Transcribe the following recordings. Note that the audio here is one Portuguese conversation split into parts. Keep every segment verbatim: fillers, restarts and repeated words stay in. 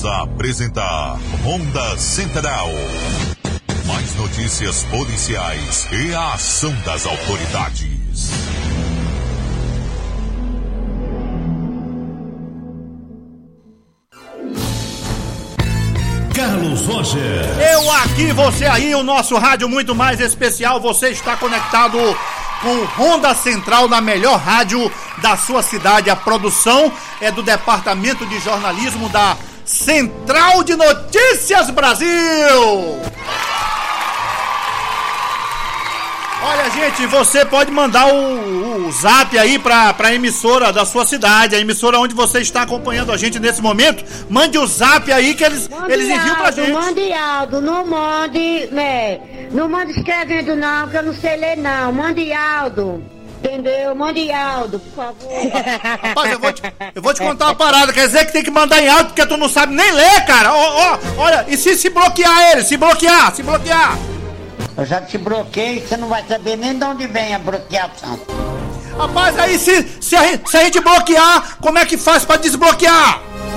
Voltamos a apresentar Ronda Central. Mais notícias policiais e a ação das autoridades. Carlos Roger. Eu aqui, você aí, o nosso rádio muito mais especial. Você está conectado com o Ronda Central, na melhor rádio da sua cidade. A produção é do Departamento de Jornalismo da Central de Notícias Brasil. Olha, gente, você pode mandar o, o zap aí pra, pra emissora da sua cidade, a emissora onde você está acompanhando a gente nesse momento. Mande o zap aí que eles, eles enviam pra gente. Mande áudio, não mande, né? Não mande escrevendo não, que eu não sei ler não. Mande áudio, entendeu? Mande áudio, por favor. Rapaz, eu vou, te, eu vou te contar uma parada, quer dizer que tem que mandar em áudio porque tu não sabe nem ler, cara. Ó, ó, olha, e se se bloquear ele, se bloquear, se bloquear. Eu já te bloqueei, você não vai saber nem de onde vem a bloqueação. Rapaz, aí se, se, a, se a gente bloquear, como é que faz pra desbloquear?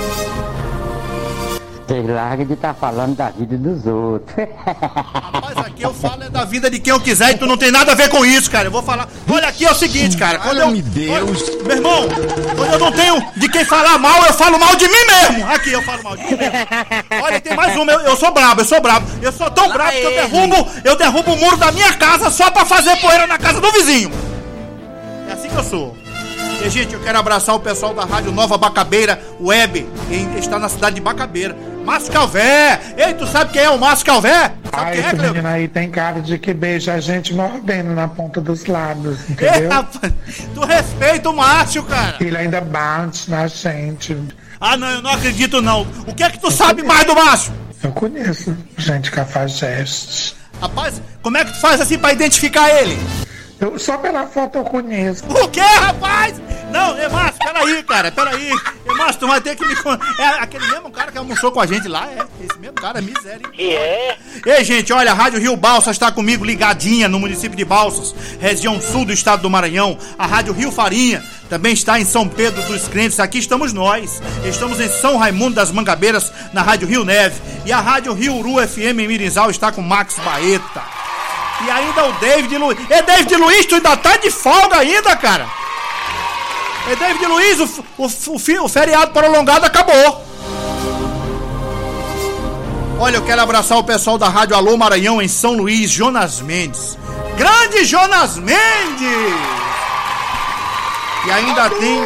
Você larga de estar tá falando da vida dos outros. Rapaz, aqui eu falo é da vida de quem eu quiser e tu não tem nada a ver com isso, cara. Eu vou falar. Olha, aqui é o seguinte, cara. Quando eu, Meu Deus. Olha, meu irmão, quando eu não tenho de quem falar mal, eu falo mal de mim mesmo. Aqui eu falo mal de mim mesmo. Olha, tem mais uma. Eu, eu sou brabo, eu sou brabo. Eu sou tão brabo que eu derrubo, eu derrubo o muro da minha casa só pra fazer poeira na casa do vizinho. É assim que eu sou. E, gente, eu quero abraçar o pessoal da Rádio Nova Bacabeira Web, que está na cidade de Bacabeira. Márcio Calvé! Ei, tu sabe quem é o Márcio Calvé? Sabe ah, quem esse é, Cleo? menino aí tem cara de que beija a gente mordendo na ponta dos lábios, entendeu? Ei, rapaz, tu respeita o Márcio, cara. Ele ainda bate na gente. Ah, não, eu não acredito, não. O que é que tu eu sabe conheço. mais do Márcio? Eu conheço gente cafajeste. Rapaz, como é que tu faz assim pra identificar ele? Eu, só pela foto eu conheço. O que, rapaz? Não, é Márcio, peraí, cara, peraí. É Márcio, tu vai ter que me... É aquele mesmo cara que almoçou com a gente lá, é. Esse mesmo cara, miséria. E é? Ei, gente, olha, a Rádio Rio Balsas está comigo ligadinha no município de Balsas, região sul do estado do Maranhão. A Rádio Rio Farinha também está em São Pedro dos Crentes. Aqui estamos nós. Estamos em São Raimundo das Mangabeiras, na Rádio Rio Neve. E a Rádio Rio Uru F M em Mirizal está com Max Baeta. E ainda o David Luiz. É, David Luiz, tu ainda tá de folga ainda, cara. É, David Luiz, o, o, o, o feriado prolongado acabou. Olha, eu quero abraçar o pessoal da Rádio Alô Maranhão em São Luís, Jonas Mendes. Grande Jonas Mendes! E ainda tem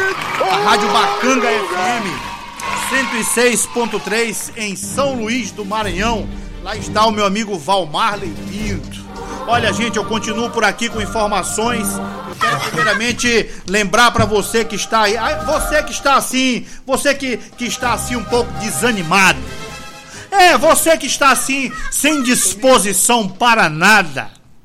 a Rádio Bacanga F M cento e seis ponto três em São Luís do Maranhão. Lá está o meu amigo Valmarley Pinto. Olha, gente, eu continuo por aqui com informações. Eu quero primeiramente lembrar para você que está aí, você que está assim, você que, que está assim um pouco desanimado. É, você que está assim, sem disposição para nada.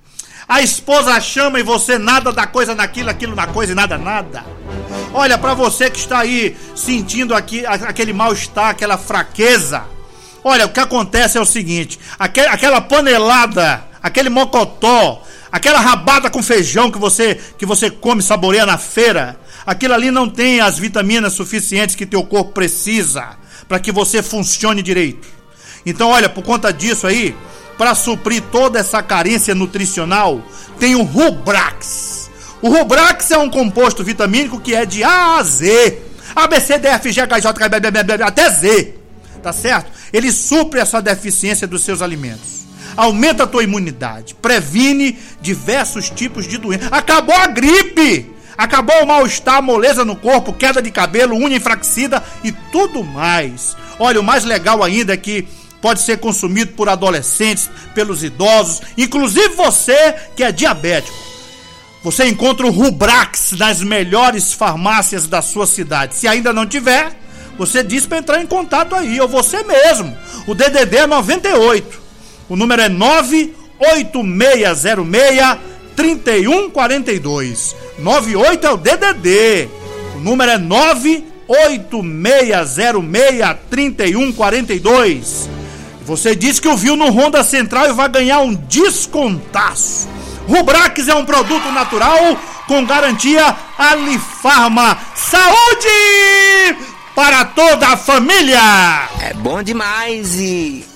A esposa chama e você nada da coisa naquilo, aquilo na coisa e nada, nada. Olha, para você que está aí sentindo aqui, aquele mal-estar, aquela fraqueza. Olha, o que acontece é o seguinte, aquel, aquela panelada, aquele mocotó, aquela rabada com feijão que você, que você come, saboreia na feira, aquilo ali não tem as vitaminas suficientes que teu corpo precisa para que você funcione direito. Então, olha, por conta disso aí, para suprir toda essa carência nutricional, tem o Rubrax. O Rubrax é um composto vitamínico que é de A a Z, A, B, C, D, F, G, H, J, K, B, B, B, B, até Z. Tá certo? Ele supre essa deficiência dos seus alimentos. Aumenta a tua imunidade. Previne diversos tipos de doenças. Acabou a gripe! Acabou o mal-estar, moleza no corpo, queda de cabelo, unha enfraquecida e tudo mais. Olha, o mais legal ainda é que pode ser consumido por adolescentes, pelos idosos, inclusive você que é diabético. Você encontra o Rubrax nas melhores farmácias da sua cidade. Se ainda não tiver, você diz para entrar em contato aí, ou você mesmo. O D D D é noventa e oito. O número é nove oito seis zero seis, três um quatro dois. noventa e oito é o D D D. O número é nove oito seis zero seis, três um quatro dois. Você diz que ouviu no Ronda Central e vai ganhar um descontaço. Rubrax é um produto natural com garantia Alifarma. Saúde! para toda a família. É bom demais e...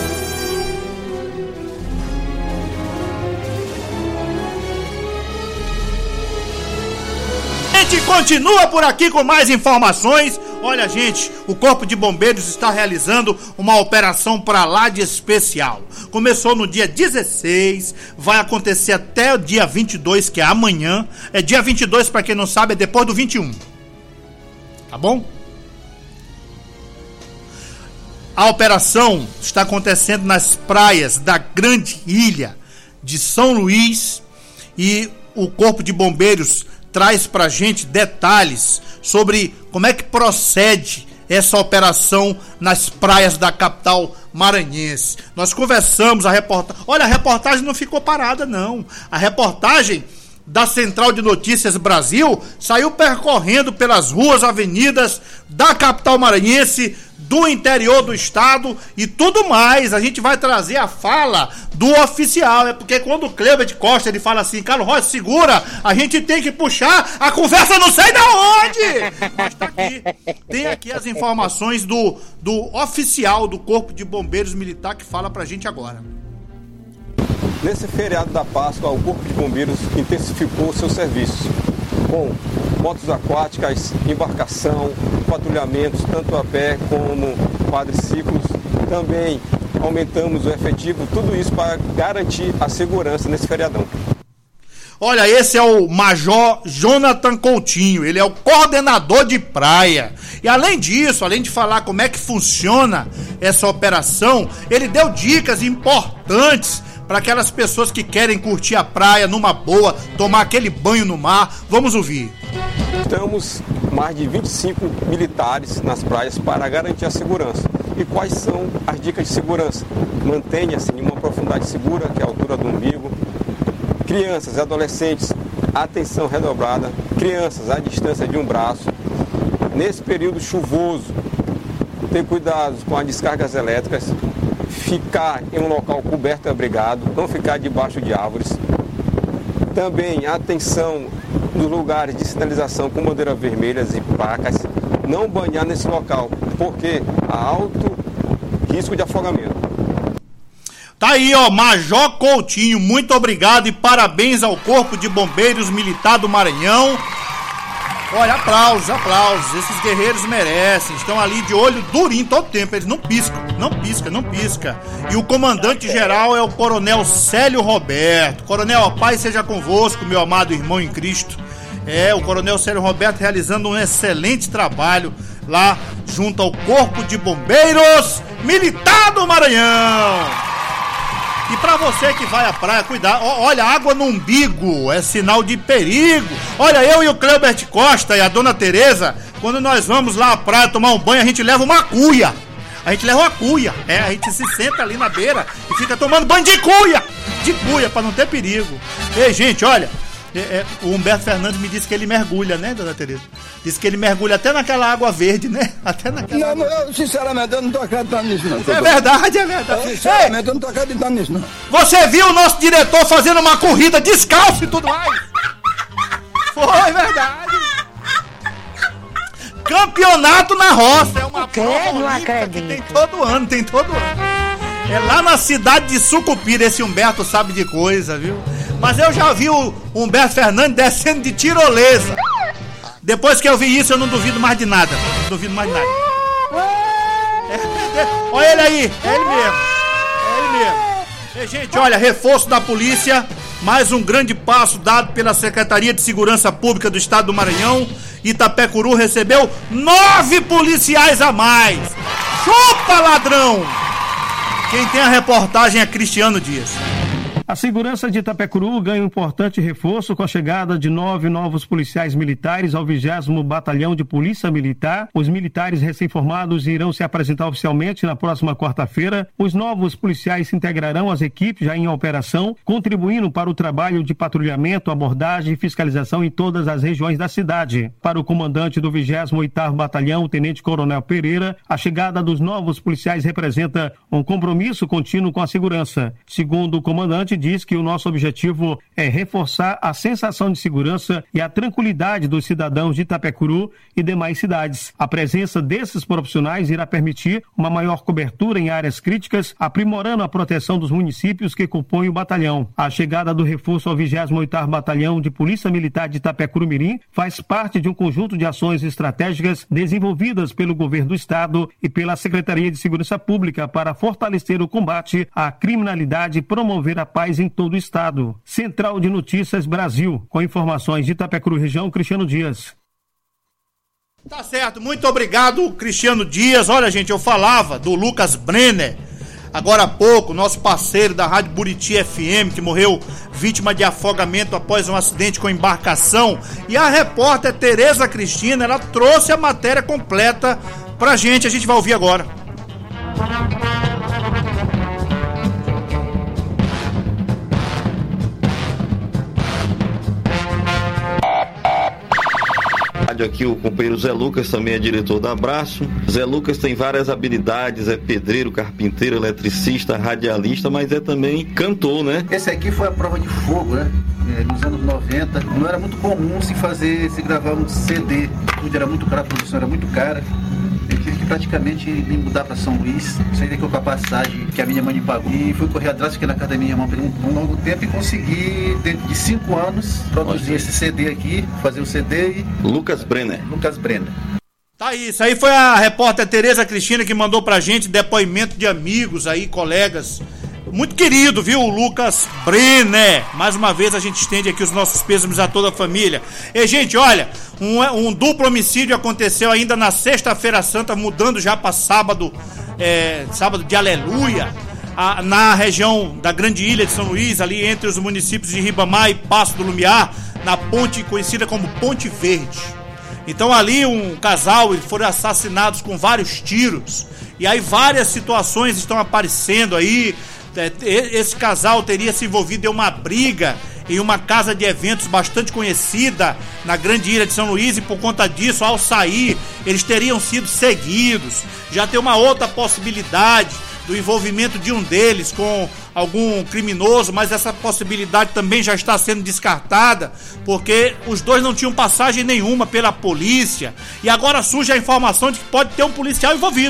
A gente continua por aqui com mais informações. Olha, gente, o Corpo de Bombeiros está realizando uma operação pra lá de especial. Começou no dia dezesseis, vai acontecer até o dia vinte e dois, que é amanhã. É dia vinte e dois, pra quem não sabe, é depois do vinte e um. Tá bom? A operação está acontecendo nas praias da Grande Ilha de São Luís e o Corpo de Bombeiros traz pra gente detalhes sobre como é que procede essa operação nas praias da capital maranhense. Nós conversamos, a reportagem... Olha, a reportagem não ficou parada, não. A reportagem da Central de Notícias Brasil saiu percorrendo pelas ruas, avenidas da capital maranhense, do interior do estado e tudo mais. A gente vai trazer a fala do oficial, é porque quando o Cleber de Costa ele fala assim, Carlos Rocha, segura, a gente tem que puxar a conversa não sei da onde. Mas tá aqui, tem aqui as informações do, do oficial do Corpo de Bombeiros Militar que fala pra gente agora. Nesse feriado da Páscoa, o Corpo de Bombeiros intensificou seus serviços com motos aquáticas, embarcação, patrulhamentos, tanto a pé como quadriciclos. Também aumentamos o efetivo, tudo isso para garantir a segurança nesse feriadão. Olha, esse é o Major Jonathan Coutinho, ele é o coordenador de praia. E além disso, além de falar como é que funciona essa operação, ele deu dicas importantes para aquelas pessoas que querem curtir a praia numa boa, tomar aquele banho no mar. Vamos ouvir. Estamos mais de vinte e cinco militares nas praias para garantir a segurança. E quais são as dicas de segurança? Mantenha-se em uma profundidade segura, que é a altura do umbigo. Crianças e adolescentes, atenção redobrada. Crianças à distância de um braço. Nesse período chuvoso, ter cuidado com as descargas elétricas. Ficar em um local coberto e abrigado, não ficar debaixo de árvores. Também atenção nos lugares de sinalização com bandeiras vermelhas e placas. Não banhar nesse local, porque há alto risco de afogamento. Tá aí, ó, Major Coutinho, muito obrigado e parabéns ao Corpo de Bombeiros Militar do Maranhão. Olha, aplausos, aplausos, esses guerreiros merecem, estão ali de olho durinho todo tempo, eles não piscam, não pisca, não pisca. E o comandante geral é o Coronel Célio Roberto. Coronel, a paz seja convosco, meu amado irmão em Cristo. É, o Coronel Célio Roberto realizando um excelente trabalho lá junto ao Corpo de Bombeiros Militar do Maranhão. E pra você que vai à praia, cuidar, olha, água no umbigo é sinal de perigo. Olha, eu e o Cleber Costa e a dona Tereza, quando nós vamos lá à praia tomar um banho, a gente leva uma cuia. A gente leva uma cuia, é, a gente se senta ali na beira e fica tomando banho de cuia, de cuia, pra não ter perigo. Ei, gente, olha, é, é, o Humberto Fernandes me disse que ele mergulha, né, dona Tereza? Disse que ele mergulha até naquela água verde, né? Até naquela Não, água... eu, sinceramente, eu não tô acreditando nisso, não. É verdade, é verdade. Eu, sinceramente, Ei, eu não tô acreditando nisso, não. Você viu o nosso diretor fazendo uma corrida descalço e tudo mais? Foi verdade. Campeonato na roça, é uma prova olímpica que tem todo ano, tem todo ano. É lá na cidade de Sucupira, esse Humberto sabe de coisa, viu? Mas eu já vi o Humberto Fernandes descendo de tirolesa. Depois que eu vi isso, eu não duvido mais de nada. Não duvido mais de nada. É, é, olha ele aí, é ele mesmo. É ele mesmo. E, gente, olha, reforço da polícia. Mais um grande passo dado pela Secretaria de Segurança Pública do Estado do Maranhão. Itapecuru recebeu nove policiais a mais. Chupa, ladrão! Quem tem a reportagem é Cristiano Dias. A segurança de Itapecuru ganha um importante reforço com a chegada de nove novos policiais militares ao vigésimo Batalhão de Polícia Militar. Os militares recém-formados irão se apresentar oficialmente na próxima quarta-feira. Os novos policiais se integrarão às equipes já em operação, contribuindo para o trabalho de patrulhamento, abordagem e fiscalização em todas as regiões da cidade. Para o comandante do vigésimo oitavo Batalhão, o Tenente Coronel Pereira, a chegada dos novos policiais representa um compromisso contínuo com a segurança. Segundo o comandante, presidente diz que o nosso objetivo é reforçar a sensação de segurança e a tranquilidade dos cidadãos de Itapecuru e demais cidades. A presença desses profissionais irá permitir uma maior cobertura em áreas críticas, aprimorando a proteção dos municípios que compõem o batalhão. A chegada do reforço ao vigésimo oitavo Batalhão de Polícia Militar de Itapecuru-Mirim faz parte de um conjunto de ações estratégicas desenvolvidas pelo governo do estado e pela Secretaria de Segurança Pública para fortalecer o combate à criminalidade e promover a paz em todo o estado. Central de Notícias Brasil, com informações de Itapecuru Região, Cristiano Dias. Tá certo, muito obrigado, Cristiano Dias. Olha, gente, eu falava do Lucas Brenner, agora há pouco, nosso parceiro da Rádio Buriti F M, que morreu vítima de afogamento após um acidente com embarcação. E a repórter Tereza Cristina, ela trouxe a matéria completa pra gente, a gente vai ouvir agora. Aqui o companheiro Zé Lucas também é diretor da Abraço. Zé Lucas tem várias habilidades, é pedreiro, carpinteiro, eletricista, radialista, mas é também cantor, né? Esse aqui foi a prova de fogo, né? É, nos anos noventa, não era muito comum se fazer, se gravar um C D. Tudo era muito caro, a produção era muito cara. Eu tive que praticamente me mudar para São Luís, saí daqui com a passagem que a minha mãe me pagou e fui correr atrás, fiquei na casa da minha irmã por um, um longo tempo e consegui, dentro de cinco anos, produzir esse C D aqui, fazer o C D e... Lucas Brenner. Lucas Brenner. Tá aí, isso aí foi a repórter Tereza Cristina que mandou pra gente depoimento de amigos aí, colegas. Muito querido, viu, o Lucas Brenner. Mais uma vez a gente estende aqui os nossos pêsames a toda a família. E, gente, olha, um, um duplo homicídio aconteceu ainda na sexta-feira santa, mudando já para sábado, é, sábado de Aleluia, a, na região da Grande Ilha de São Luís, ali entre os municípios de Ribamar e Passo do Lumiar, na ponte conhecida como Ponte Verde. Então ali um casal, eles foram assassinados com vários tiros. E aí várias situações estão aparecendo aí. Esse casal teria se envolvido em uma briga em uma casa de eventos bastante conhecida na Grande Ilha de São Luís, e por conta disso, ao sair, eles teriam sido seguidos. Já tem uma outra possibilidade do envolvimento de um deles com algum criminoso, mas essa possibilidade também já está sendo descartada, porque os dois não tinham passagem nenhuma pela polícia, e agora surge a informação de que pode ter um policial envolvido.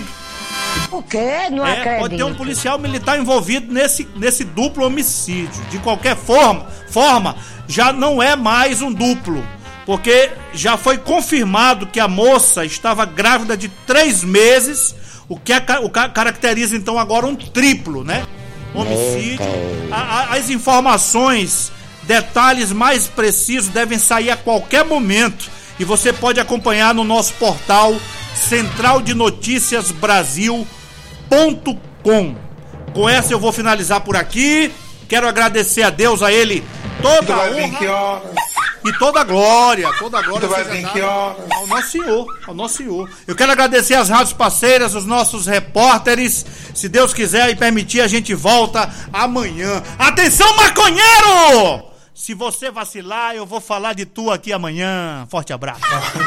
O quê? Não é, acredito. Pode ter um policial militar envolvido nesse, nesse duplo homicídio. De qualquer forma, forma, já não é mais um duplo, porque já foi confirmado que a moça estava grávida de três meses, o que a, o caracteriza então agora um triplo, né? Homicídio. A, a, as informações, detalhes mais precisos devem sair a qualquer momento, e você pode acompanhar no nosso portal central de notícias brasil ponto com. Com essa eu vou finalizar por aqui. Quero agradecer a Deus, a Ele, toda a honra e toda a glória, toda a glória seja ao nosso Senhor, ao nosso Senhor. Eu quero agradecer as rádios parceiras, os nossos repórteres. Se Deus quiser e permitir, a gente volta amanhã. Atenção, maconheiro! Se você vacilar, eu vou falar de tu aqui amanhã. Forte abraço.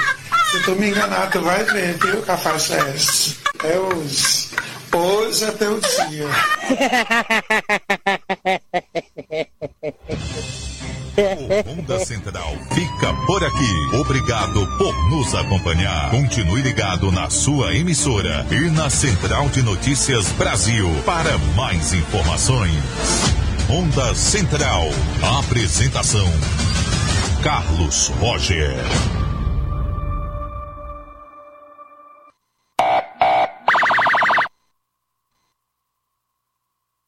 Se tu me enganar, tu vai ver, viu, Cafajeste? É hoje. Hoje é teu dia. O Onda Central fica por aqui. Obrigado por nos acompanhar. Continue ligado na sua emissora e na Central de Notícias Brasil para mais informações. Onda Central. Apresentação: Carlos Roger.